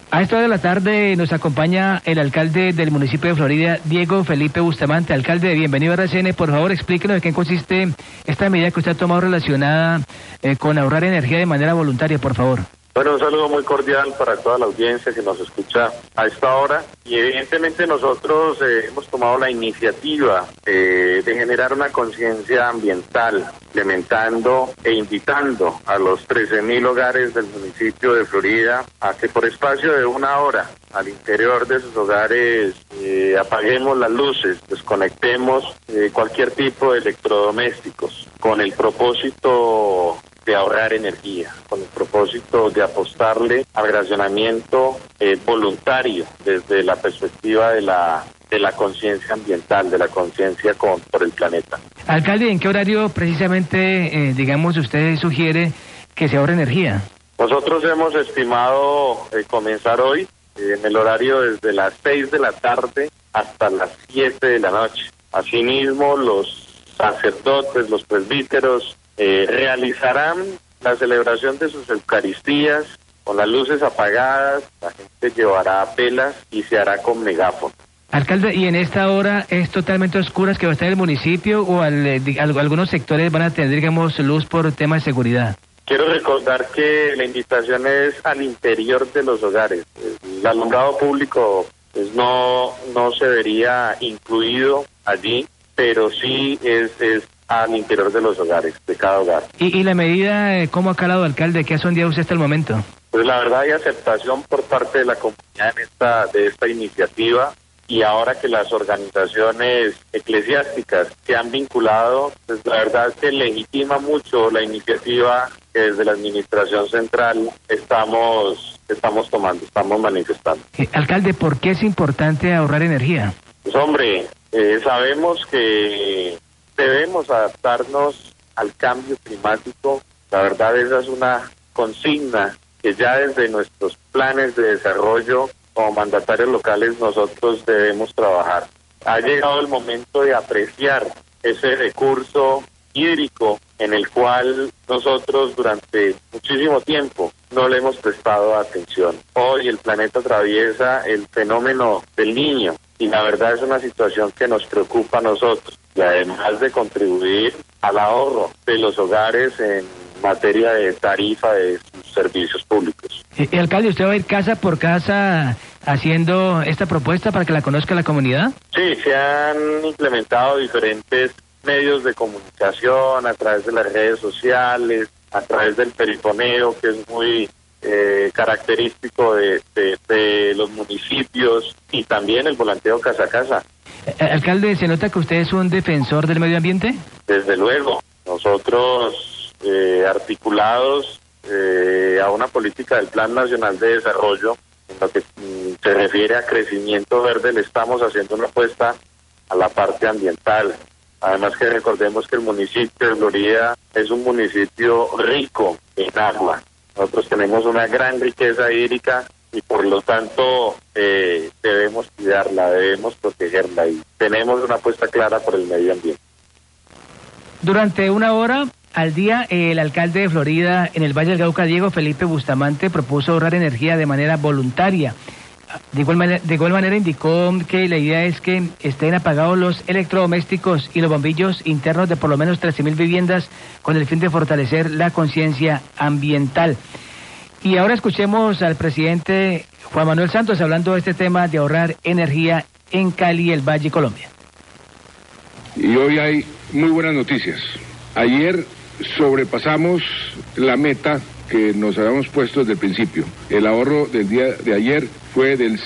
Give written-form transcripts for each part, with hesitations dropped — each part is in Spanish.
A esta hora de la tarde nos acompaña el alcalde del municipio de Florida, Diego Felipe Bustamante. Alcalde, bienvenido a RCN. Por favor, explíquenos de qué consiste esta medida que usted ha tomado relacionada con ahorrar energía de manera voluntaria, por favor. Bueno, un saludo muy cordial para toda la audiencia que nos escucha a esta hora. Y evidentemente nosotros hemos tomado la iniciativa de generar una conciencia ambiental, implementando e invitando a los 13.000 hogares del municipio de Florida a que por espacio de 1 hora al interior de sus hogares apaguemos las luces, desconectemos cualquier tipo de electrodomésticos con el propósito de ahorrar energía, con el propósito de apostarle al racionamiento voluntario desde la perspectiva de la conciencia ambiental, de la conciencia por el planeta. Alcalde, ¿en qué horario precisamente, usted sugiere que se ahorre energía? Nosotros hemos estimado comenzar hoy en el horario desde las 6 de la tarde hasta las 7 de la noche. Asimismo, los sacerdotes, los presbíteros, realizarán la celebración de sus eucaristías con las luces apagadas, la gente llevará velas y se hará con megáfono. Alcalde, ¿y en esta hora es totalmente oscuras que va a estar el municipio o algunos sectores van a tener, luz por tema de seguridad? Quiero recordar que la invitación es al interior de los hogares. El alumbrado público pues, no se vería incluido allí, pero sí es al interior de los hogares, de cada hogar. ¿Y la medida, cómo ha calado, alcalde? ¿Qué ha sondeado usted hasta el momento? Pues la verdad hay aceptación por parte de la comunidad de esta iniciativa, y ahora que las organizaciones eclesiásticas se han vinculado, pues la verdad es que legitima mucho la iniciativa que desde la administración central estamos manifestando. Alcalde, ¿por qué es importante ahorrar energía? Pues hombre, sabemos que debemos adaptarnos al cambio climático. La verdad esa es una consigna que ya desde nuestros planes de desarrollo como mandatarios locales nosotros debemos trabajar. Ha llegado el momento de apreciar ese recurso hídrico en el cual nosotros durante muchísimo tiempo no le hemos prestado atención. Hoy el planeta atraviesa el fenómeno del Niño y la verdad es una situación que nos preocupa a nosotros. Y además de contribuir al ahorro de los hogares en materia de tarifa de sus servicios públicos. Alcalde, ¿usted va a ir casa por casa haciendo esta propuesta para que la conozca la comunidad? Sí, se han implementado diferentes medios de comunicación a través de las redes sociales, a través del perifoneo, que es muy característico de los municipios, y también el volanteo casa a casa. Alcalde, ¿se nota que usted es un defensor del medio ambiente? Desde luego, nosotros articulados a una política del Plan Nacional de Desarrollo, en lo que se refiere a crecimiento verde, le estamos haciendo una apuesta a la parte ambiental. Además que recordemos que el municipio de Florida es un municipio rico en agua. Nosotros tenemos una gran riqueza hídrica y por lo tanto debemos cuidarla, debemos protegerla y tenemos una apuesta clara por el medio ambiente. Durante 1 hora al día, el alcalde de Florida en el Valle del Cauca, Diego Felipe Bustamante, propuso ahorrar energía de manera voluntaria. De igual manera indicó que la idea es que estén apagados los electrodomésticos y los bombillos internos de por lo menos 13.000 viviendas con el fin de fortalecer la conciencia ambiental. Y ahora escuchemos al presidente Juan Manuel Santos hablando de este tema de ahorrar energía en Cali, el Valle, Colombia. Y hoy hay muy buenas noticias. Ayer sobrepasamos la meta que nos habíamos puesto desde el principio. El ahorro del día de ayer fue del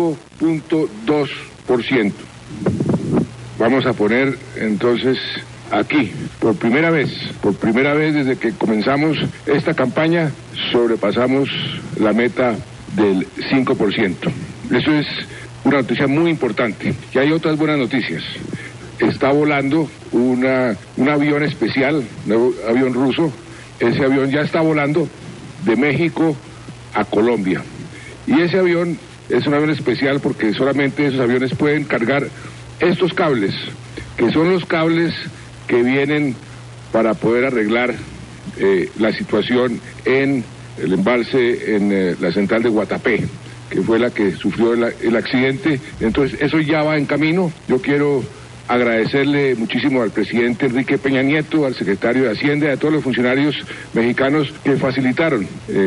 5.2%. Vamos a poner entonces aquí, por primera vez desde que comenzamos esta campaña, sobrepasamos la meta del 5%. Eso es una noticia muy importante. Y hay otras buenas noticias. Está volando un avión especial, un avión ruso. Ese avión ya está volando de México a Colombia. Y ese avión es un avión especial porque solamente esos aviones pueden cargar estos cables, que son los cables que vienen para poder arreglar la situación en el embalse, en la central de Guatapé. que fue la que sufrió el accidente. Entonces, eso ya va en camino. Yo quiero agradecerle muchísimo al presidente Enrique Peña Nieto, al secretario de Hacienda y a todos los funcionarios mexicanos que facilitaron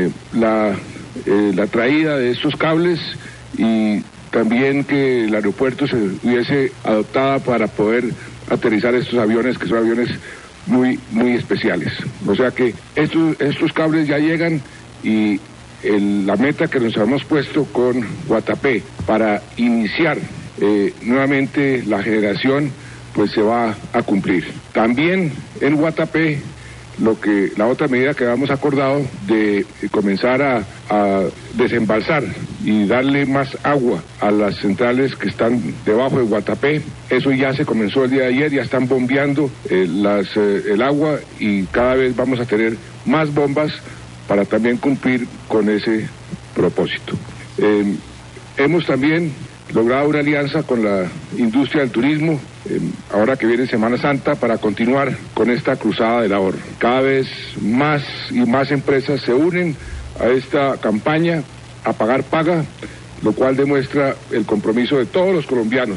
la traída de estos cables, y también que el aeropuerto se hubiese adoptado para poder aterrizar estos aviones, que son aviones muy, muy especiales. O sea que estos cables ya llegan, y la meta que nos hemos puesto con Guatapé para iniciar nuevamente la generación, pues se va a cumplir. También en Guatapé, la otra medida que habíamos acordado de comenzar a desembalsar y darle más agua a las centrales que están debajo de Guatapé, eso ya se comenzó el día de ayer, ya están bombeando el agua, y cada vez vamos a tener más bombas para también cumplir con ese propósito. Hemos también logrado una alianza con la industria del turismo, ahora que viene Semana Santa, para continuar con esta cruzada del ahorro. Cada vez más y más empresas se unen a esta campaña, a pagar paga, lo cual demuestra el compromiso de todos los colombianos,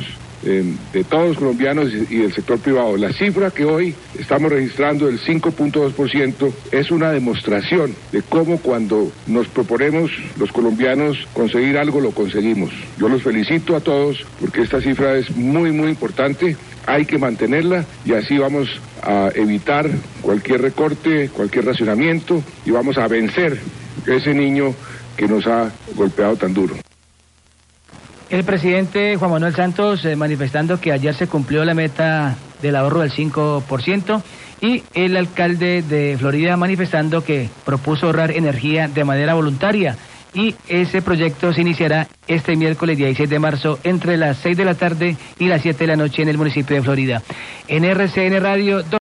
y del sector privado. La cifra que hoy estamos registrando, el 5.2%, es una demostración de cómo cuando nos proponemos los colombianos conseguir algo, lo conseguimos. Yo los felicito a todos porque esta cifra es muy, muy importante. Hay que mantenerla, y así vamos a evitar cualquier recorte, cualquier racionamiento, y vamos a vencer ese niño que nos ha golpeado tan duro. El presidente Juan Manuel Santos manifestando que ayer se cumplió la meta del ahorro del 5%, y el alcalde de Florida manifestando que propuso ahorrar energía de manera voluntaria, y ese proyecto se iniciará este miércoles 16 de marzo entre las 6 de la tarde y las 7 de la noche en el municipio de Florida. En RCN Radio...